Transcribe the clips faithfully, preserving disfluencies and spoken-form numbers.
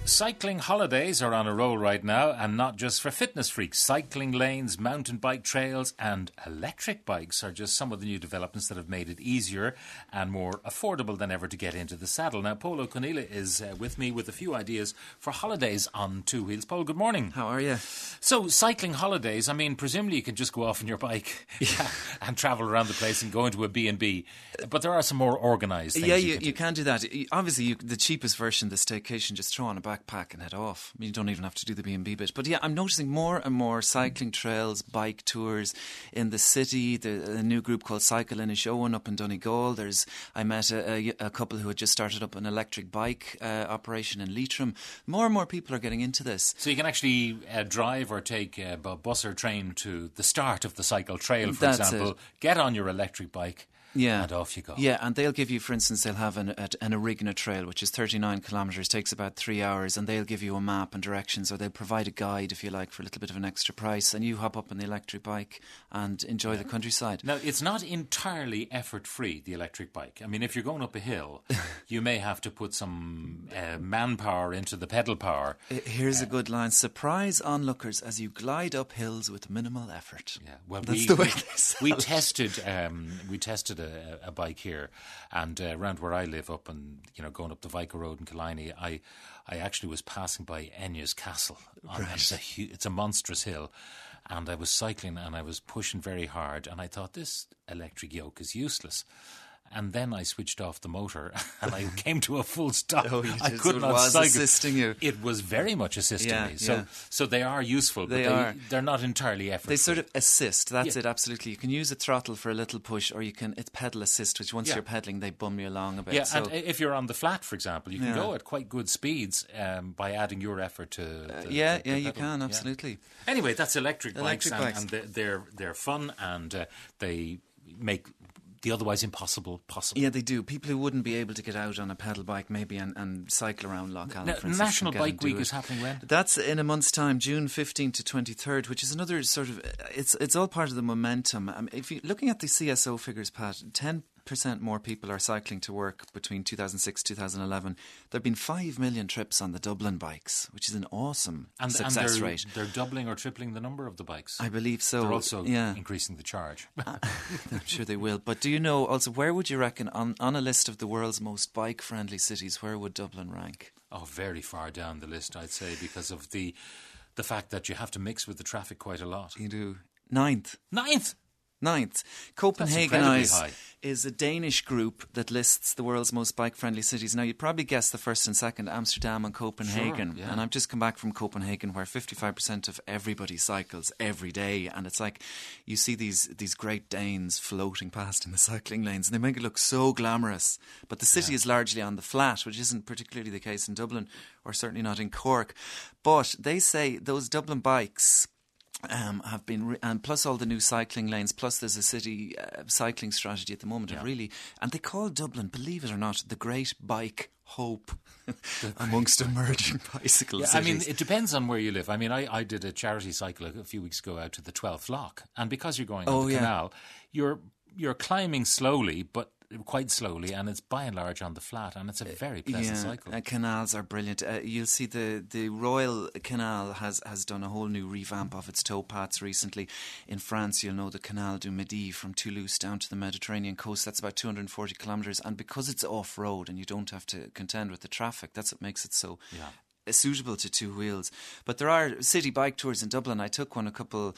Cycling holidays are on a roll right now, and not just for fitness freaks. Cycling lanes, mountain bike trails and electric bikes are just some of the new developments that have made it easier and more affordable than ever to get into the saddle. Now, Paul O'Conneilla is uh, with me with a few ideas for holidays on two wheels. Paul, good morning. How are you? So, cycling holidays, I mean, presumably you can just go off on your bike yeah, and travel around the place and go into a B and B, but there are some more organised things. Yeah, you, you, can, you can do that. Obviously, you, the cheapest version, the staycation, just throw on a backpack and head off. You don't even have to do the B and B bit. But yeah, I'm noticing more and more cycling trails, bike tours in the city. The, a new group called Cycle Inishowen up in Donegal. There's I met a, a, a couple who had just started up an electric bike uh, operation in Leitrim. More and more people are getting into this. So you can actually uh, drive or take a bus or train to the start of the cycle trail, for That's example. It. Get on your electric bike. Yeah. And off you go. Yeah, and they'll give you, for instance, they'll have an, an Erigna trail, which is thirty-nine kilometres, takes about three hours, and they'll give you a map and directions, or they'll provide a guide, if you like, for a little bit of an extra price, and you hop up on the electric bike and enjoy the countryside. Now, it's not entirely effort-free, the electric bike. I mean, if you're going up a hill, you may have to put some uh, manpower into the pedal power. Here's uh, a good line. Surprise onlookers as you glide up hills with minimal effort. Yeah, well, That's we, the way we, they sell we it. tested um, we tested a, a bike here, and uh, around where I live, up and you know, going up the Vicar Road in Killiney, I I actually was passing by Enya's Castle. On, Right. it's, a hu- it's a monstrous hill, and I was cycling and I was pushing very hard, and I thought this electric yoke is useless. And then I switched off the motor and I came to a full stop. Oh, you I did. could So it not was cycle. assisting you. It was very much assisting Yeah, me. So, yeah. so they are useful, They but they, are. they're not entirely effortful. They sort of assist. That's Yeah. it, absolutely. You can use a throttle for a little push, or you can, it's pedal assist, which once Yeah. you're pedaling, they bum you along a bit. Yeah, so, and if you're on the flat, for example, you can Yeah. go at quite good speeds um, by adding your effort to. The, yeah, the, the yeah, you pedal. can, Yeah. absolutely. Anyway, that's electric, Electric bikes, bikes. and, and they're, they're they're fun, and uh, they make the otherwise impossible possible. Yeah, they do. People who wouldn't be able to get out on a pedal bike maybe and, and cycle around Lough Allen, Now, for instance, National can get Bike and do Week it. is happening when? That's in a month's time, June fifteenth to twenty-third, which is another sort of, it's it's all part of the momentum. I mean, if you're looking at the C S O figures, Pat, ten percent more people are cycling to work between two thousand six to two thousand eleven. There have been five million trips on the Dublin bikes, which is an awesome And, success and they're, rate. They're doubling or tripling the number of the bikes. I believe so. They're also yeah. increasing the charge. I'm sure they will. But do you know also, where would you reckon on, on a list of the world's most bike friendly cities, where would Dublin rank? Oh, very far down the list, I'd say, because of the the fact that you have to mix with the traffic quite a lot. You do. Ninth. Ninth! Ninth. incredibly Copenhagenize high. is a Danish group that lists the world's most bike-friendly cities. Now, you'd probably guess the first and second, Amsterdam and Copenhagen. Sure, yeah. And I've just come back from Copenhagen, where fifty-five percent of everybody cycles every day. And it's like you see these these Great Danes floating past in the cycling lanes, and they make it look so glamorous. But the city Yeah. is largely on the flat, which isn't particularly the case in Dublin, or certainly not in Cork. But they say those Dublin bikes... Um, have been re- and plus all the new cycling lanes, plus there's a city uh, cycling strategy at the moment. Yeah. Of really, and they call Dublin, believe it or not, the Great Bike Hope amongst emerging bicycle Yeah, cities. I mean, it depends on where you live. I mean, I, I did a charity cycle a few weeks ago out to the twelfth Loch, and because you're going Oh, on the yeah. canal, you're you're climbing slowly, but quite slowly, and it's by and large on the flat, and it's a very pleasant yeah, cycle. uh, canals are brilliant. Uh, you'll see the, the Royal Canal has, has done a whole new revamp of its towpaths recently. In France, you'll know the Canal du Midi from Toulouse down to the Mediterranean coast. That's about two hundred forty kilometres, and because it's off-road and you don't have to contend with the traffic, that's what makes it so... Yeah. suitable to two wheels. But there are city bike tours in Dublin. I took one a couple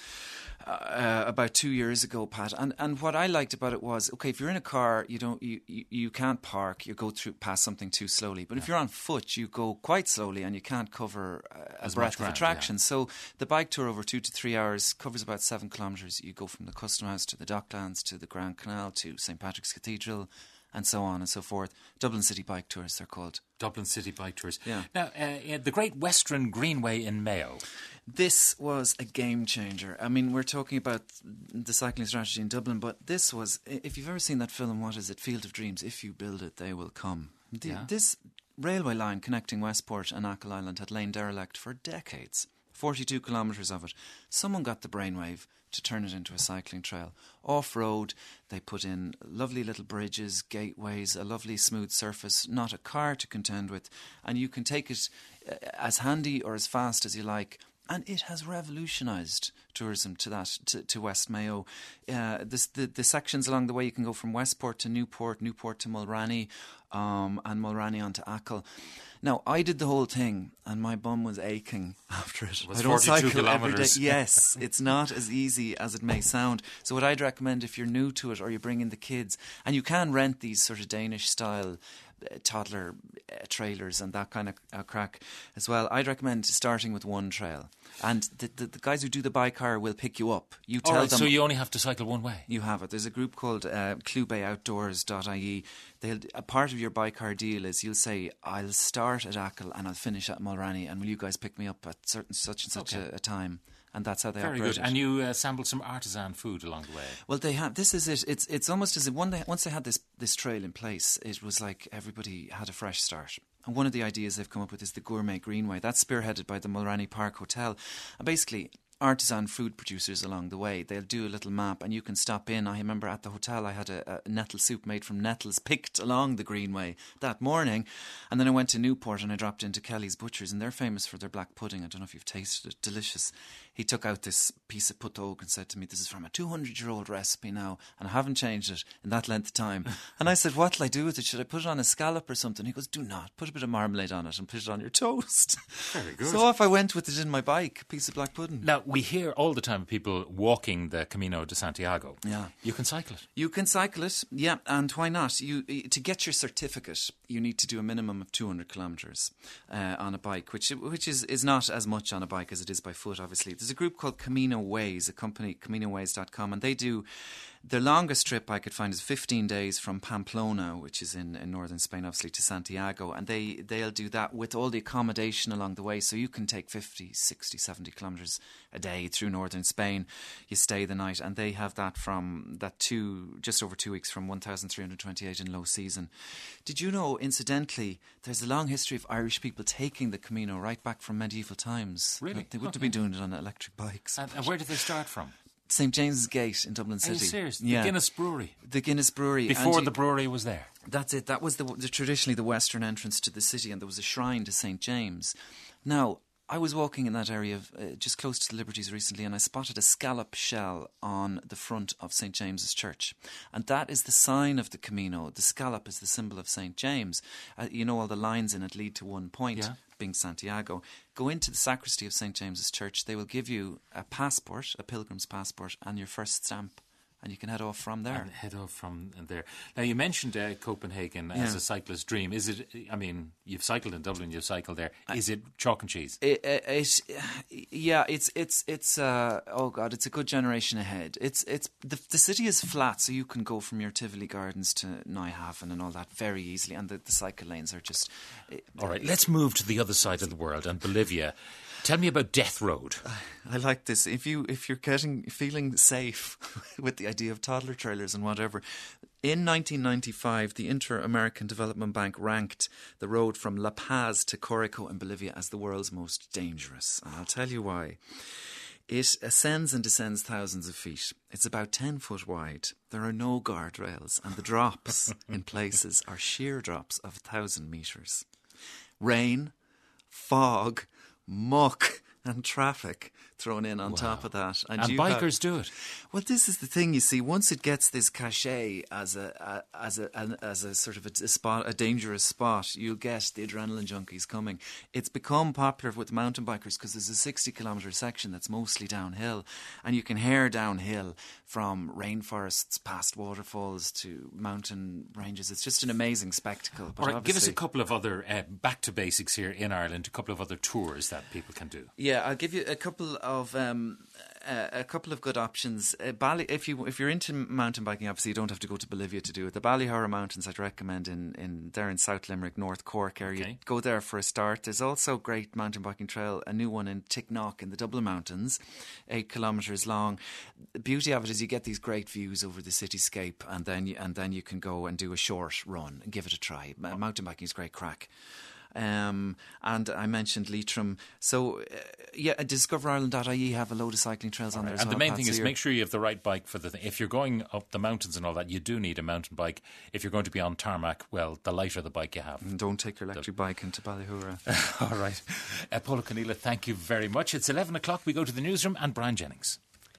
uh, about two years ago, Pat, and and what I liked about it was, okay, if you're in a car, you don't you, you, you can't park, you go through past something too slowly, but if you're on foot, you go quite slowly and you can't cover uh, a As breadth much of ground, attraction. So the bike tour over two to three hours covers about seven kilometres. You go from the Custom House to the Docklands to the Grand Canal to Saint Patrick's Cathedral, and so on and so forth. Dublin City Bike Tours, they're called. Dublin City Bike Tours. Yeah. Now, uh, the Great Western Greenway in Mayo. This was a game changer. I mean, we're talking about the cycling strategy in Dublin, but this was, if you've ever seen that film, what is it, Field of Dreams, if you build it, they will come. The, Yeah. This railway line connecting Westport and Achill Island had lain derelict for decades. forty-two kilometres of it. Someone got the brainwave to turn it into a cycling trail. Off-road, they put in lovely little bridges, gateways, a lovely smooth surface, not a car to contend with, and you can take it as handy or as fast as you like. And it has revolutionised tourism to that to, to West Mayo. Uh, this, the the sections along the way, you can go from Westport to Newport, Newport to Mulranny, um, and Mulranny on to Achill. Now, I did the whole thing, and my bum was aching after it. It was I don't forty-two cycle every day. kilometres. Yes, it's not as easy as it may sound. So what I'd recommend, if you're new to it or you bring in the kids, and you can rent these sort of Danish-style uh, toddler uh, trailers and that kind of uh, crack as well, I'd recommend starting with one trail. And the, the, the guys who do the bike hire will pick you up. You tell All right, them... so you only have to cycle one way? You have it. There's a group called uh, clube outdoors dot I E. They'll, a part of your bike hire deal is you'll say, I'll start at Achill and I'll finish at Mulranny, and will you guys pick me up at certain such and such Okay. a, a time? And that's how they Very operate good. it. And you uh, sampled some artisan food along the way. Well, they have. This is it. It's it's almost as if one they, once they had this this trail in place, it was like everybody had a fresh start. And one of the ideas they've come up with is the Gourmet Greenway. That's spearheaded by the Mulranny Park Hotel. And basically, artisan food producers along the way, they'll do a little map and you can stop in. I remember at the hotel I had a, a nettle soup made from nettles picked along the Greenway that morning, and then I went to Newport and I dropped into Kelly's Butchers, and they're famous for their black pudding. I don't know if you've tasted it. Delicious. He took out this piece of putog and said to me, this is from a two hundred year old recipe now and I haven't changed it in that length of time. And I said, what'll I do with it? Should I put it on a scallop or something? He goes, do not. Put a bit of marmalade on it and put it on your toast. Very good. So off I went with it in my bike, a piece of black pudding. Now, we hear all the time of people walking the Camino de Santiago. Yeah. You can cycle it. You can cycle it, yeah, and why not? You to get your certificate, you need to do a minimum of two hundred kilometres uh, on a bike, which which is, is not as much on a bike as it is by foot, obviously. There's a group called Camino Ways, a company, camino ways dot com, and they do... The longest trip I could find is fifteen days from Pamplona, which is in, in northern Spain, obviously, to Santiago. And they, they'll do that with all the accommodation along the way. So you can take fifty, sixty, seventy kilometres a day through northern Spain. You stay the night. And they have that from that two, just over two weeks from one thousand three hundred twenty-eight in low season. Did you know, incidentally, there's a long history of Irish people taking the Camino right back from medieval times. Really? They wouldn't Okay. have been doing it on electric bikes. And, and where did they start from? Saint James's Gate in Dublin Are City. you serious? Yeah. The Guinness Brewery. The Guinness Brewery. Before And you- the brewery was there. That's it. That was the, the traditionally the western entrance to the city, and there was a shrine to Saint James. Now, I was walking in that area of, uh, just close to the Liberties recently, and I spotted a scallop shell on the front of Saint James's Church. And that is the sign of the Camino. The scallop is the symbol of Saint James. Uh, you know, all the lines in it lead to one point, Yeah. being Santiago. Go into the sacristy of Saint James's Church. They will give you a passport, a pilgrim's passport, and your first stamp. And you can head off from there. And head off from there. Now, you mentioned uh, Copenhagen as Yeah. a cyclist's dream. Is it, I mean, you've cycled in Dublin, you've cycled there. Is it chalk and cheese? It, it, it, yeah, it's it's it's uh, oh god, it's a good generation ahead. It's it's the the city is flat, so you can go from your Tivoli Gardens to Neuhafen and all that very easily, and the, the cycle lanes are just. All right, let's move to the other side of the world and Bolivia. Tell me about Death Road. I like this. If you if you're getting feeling safe with the idea of toddler trailers and whatever, in nineteen ninety-five, the Inter-American Development Bank ranked the road from La Paz to Corico in Bolivia as the world's most dangerous, and I'll tell you why. It ascends and descends thousands of feet. It's about ten foot wide. There are no guardrails, and the drops in places are sheer drops of a thousand metres. Rain, fog, muck and traffic thrown in on Wow. top of that. And you bikers have- do it. Well, this is the thing, you see. Once it gets this cachet as a, a as a an, as a sort of a, a spot, a dangerous spot, you'll get the adrenaline junkies coming. It's become popular with mountain bikers because there's a sixty kilometre section that's mostly downhill, and you can hair downhill from rainforests past waterfalls to mountain ranges. It's just an amazing spectacle. But All right, give us a obviously- couple of other, uh, back to basics here in Ireland, a couple of other tours that people can do. Yeah, I'll give you a couple of um, uh, a couple of good options. Uh, Bally, if you if you're into mountain biking, obviously you don't have to go to Bolivia to do it. The Ballyhora Mountains, I'd recommend in in there in South Limerick, North Cork area. Okay. Go there for a start. There's also a great mountain biking trail, a new one in Ticknock in the Dublin Mountains, eight kilometres long. The beauty of it is you get these great views over the cityscape, and then you, and then you can go and do a short run and give it a try. M- Mountain biking is great crack. Um, and I mentioned Leitrim. So, uh, yeah, discover ireland dot I E have a load of cycling trails on Right. there as and well. the main Pat, thing so is you're- make sure you have the right bike for the thing. If you're going up the mountains and all that, you do need a mountain bike. If you're going to be on tarmac, well, the lighter the bike you have. And don't take your electric bike into Ballyhoura. All right. Uh, Paula Conneela, thank you very much. It's eleven o'clock. We go to the newsroom and Brian Jennings.